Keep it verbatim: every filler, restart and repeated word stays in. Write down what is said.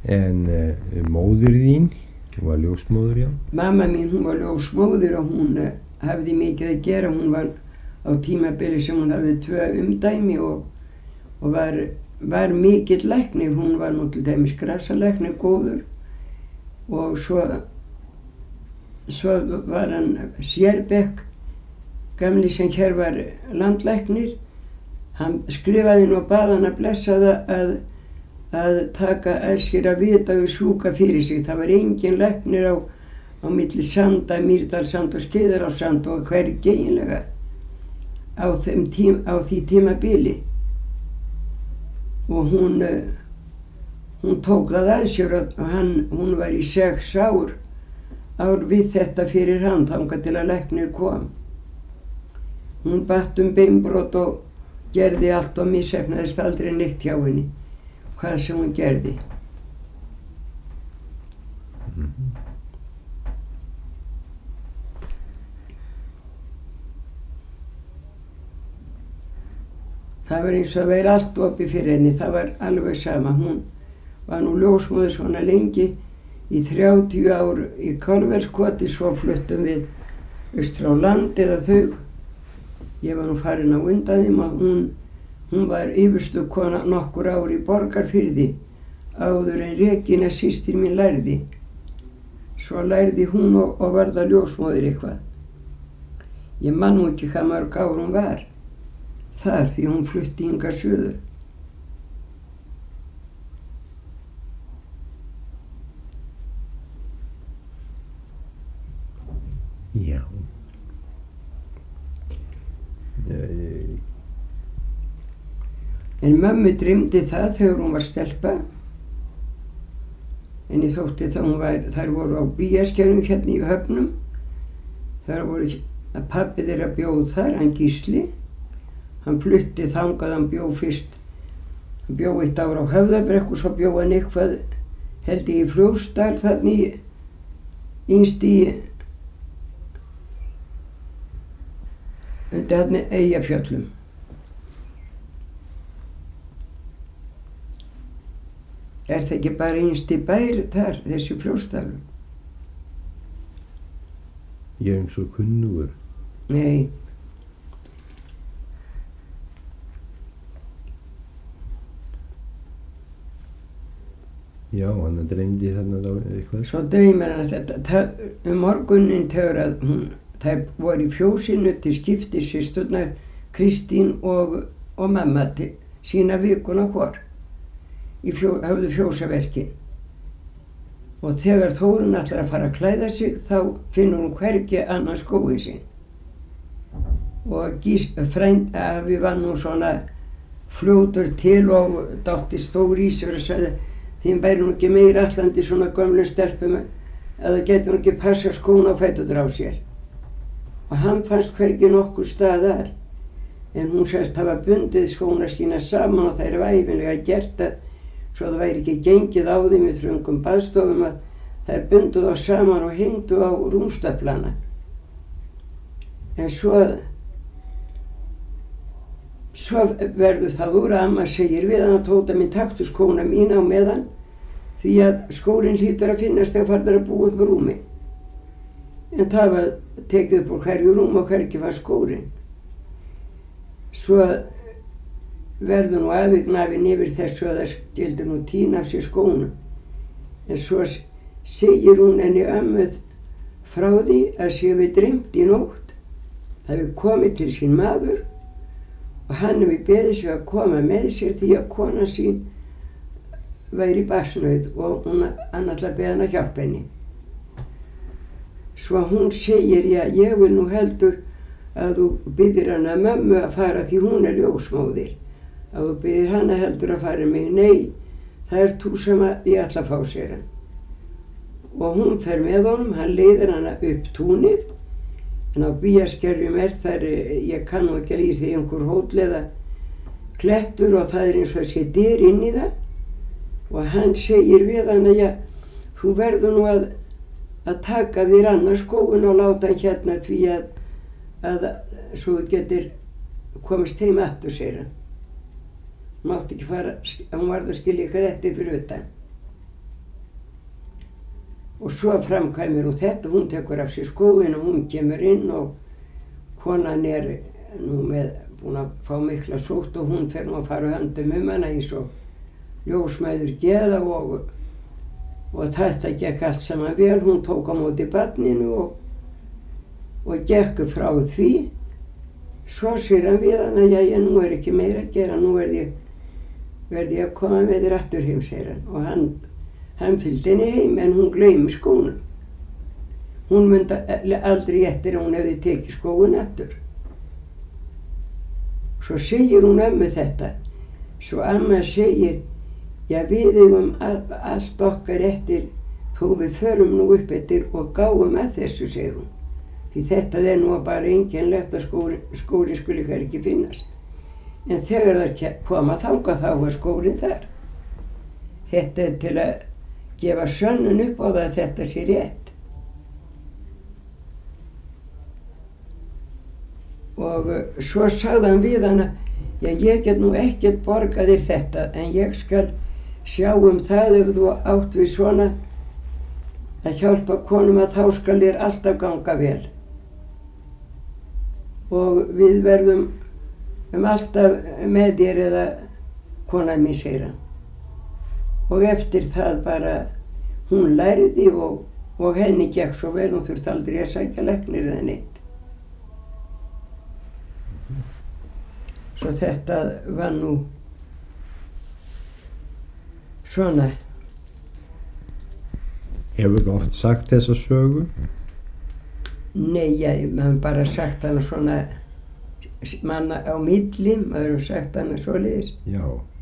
En uh, móðir þín var ljósmóðir, já? Mamma mín, hún var ljósmóðir og hún uh, hafði mikið að gera. Hún var á tímabili sem hún hafði tvö umdæmi og, og var, var mikill læknir. Hún var nú til dæmis grasalæknir góður og svo, svo var hann Sérbekk, gamli sem hér var landlæknir. Hann skrifaði nú og bað hann að blessa það að að taka að sér að vita og sjúka fyrir sig. Það var engin læknir á, á milli Sanda, Mýrdalssand og Skeiðarársand og hvergi eiginlega á, tím, á því tímabili. Og hún, hún tók það að sér og hann, hún var í sex ár, ár við þetta fyrir hann þangað til að læknir kom. Hún batt um beinbrot og gerði allt og missefnaðist aldrei neitt hjá henni. Hvað sem hún gerði. Mm-hmm. Það var eins og að vera allt opið fyrir henni. Það var alveg sama. Hún var nú ljósmóðir svona lengi í þrjátíu ár í Kálfellskoti, svo fluttum við austur á land eða þau. Ég var nú farin á undan þeim að hún Hún var yfirstukona nokkur ár í Borgarfirði áður en Regína systir mín lærði. Svo lærði hún og, og varð að ljósmóðir eitthvað. Ég man nú ekki hvað mörg ár hún var þar því hún flutti hingað suður. Já. Uh, En mömmu dreymdi það þegar hún var stelpa. En ég þótti það hún var, þær voru á bíaskerjum hérna í Höfnum. Þar voru að pabbi þeirra bjóð þar, hann Gísli. Hann flutti þangað, hann bjó fyrst. Hann bjó eitt ár á Höfðabrekku, svo bjó hann eitthvað, held ég í Fljótsdal, þannig innst í, undir hann Eyjafjöllum. Er það ekki bara innst í bær þar, þessi Fljótsdalur? Ég er eins og kunnugur. Nei. Já, hann dreymdi þarna þá eitthvað. Svo dreymir hann þetta. Það, um morguninn þegar að hún, það voru í fjósinu til skipti systurnar Kristín og, og mamma til sína vikuna hvor. Í fjó, höfðu fjósaverkin. Og þegar Þórunn ætlar að fara að klæða sig þá finnur hún hvergi annan skóinn sinn. Og gís, frænd að við var nú svona fljótur til og dálítið stór í sig og sagði þeim væri nú ekki meira allandi svona gömlu stelpum að það getur nú ekki passa skóna á fæturnar á sér. Og hann fannst hvergi nokkur staðar en hún sagðist hafa bundið skóna sína saman og það er ævinlega gert að svo það væri ekki gengið á þeim í þröngum baðstofum að þær bundu þá saman og hengdu á rúmstöflana. En svo, svo verður það úr að amma segir við hann að Tóta minn taktu skóna mína á meðan því að skórin hlýtur að finnast þegar farður að búa upp rúmi. En það var tekið upp úr hverju rúm og hvergi var skórin. Svo verður nú aðvignafinn yfir þessu að það skildi nú tína af sér skóna. En svo segir hún henni ömmuð frá því að sé við dreymt í nótt. Það hefur komið til sín maður og hann hefur beðið sig að koma með sér því að kona sín væri barsnauð og hún annarlega beði hann að hjálpa henni. Svo hún segir, já, ég vil nú heldur að þú byðir hana mömmu að fara því hún er ljósmóðir. Að þú byðir hana heldur að fara mig. Nei, það er þú sem ég ætla að fá sér hann. Og hún fer með honum, hann leiðir hana upp túnið. En á bíaskerjum er þar, ég kann nú ekki að lýsa því einhver hóll eða klettur og það er eins og þessi dyr inn í það. Og hann segir við hana, já, þú verður nú að, að taka þér annars skóinn og láta hann hérna því að, að svo þú getur komist heim aftur, segir hann. Hún mátti ekki fara, hún varð að skilja eitthvað eftir fyrir utan. og svo framkvæmir hún þetta, hún tekur af sér skóinn og hún kemur inn og konan er nú með búin að fá mikla sótt og hún fer nú að fara höndum um hana í svo ljósmæður geða og, og þetta gekk allt saman vel. Hún tók á móti barninu og, og gekk frá því. Svo sér hann við hana, jæja, nú er ekki meira að gera, nú verð ég, verð ég að koma með þér aftur heim, segir hann. Og hann, hann fylgdi henni heim en hún gleymi skónum. Hún myndi aldrei eftir að hún hefði tekið skóin aftur. Svo segir hún ömmu þetta. Svo amma segir, já við eigum allt okkar eftir þó við förum nú upp eftir og gáum að þessu, segir hún. Því þetta er nú bara einkennilegt að skóri, skóri skuli þær ekki finnast. En þegar það koma þangað þá var skórin þar. Þetta er til að gefa sönnun upp á það að þetta sé rétt. Og svo sagði hann við hana, já ég get nú ekkert borgað þér þetta en ég skal sjá um það ef þú átt við svona að hjálpa konum að þá skal þér alltaf ganga vel. Og við verðum um alltaf með þér eða konan mín, segir hann. Og eftir það bara hún lærði og, og henni gekk svo vel, hún þurfti aldrei að sækja læknir eða neitt. Svo þetta var nú svona. Hefur þú oft sagt þessa sögu? Nei, ég hef bara sagt hana svona manna á milli, maður hefur sagt hana svoleiðis. Já.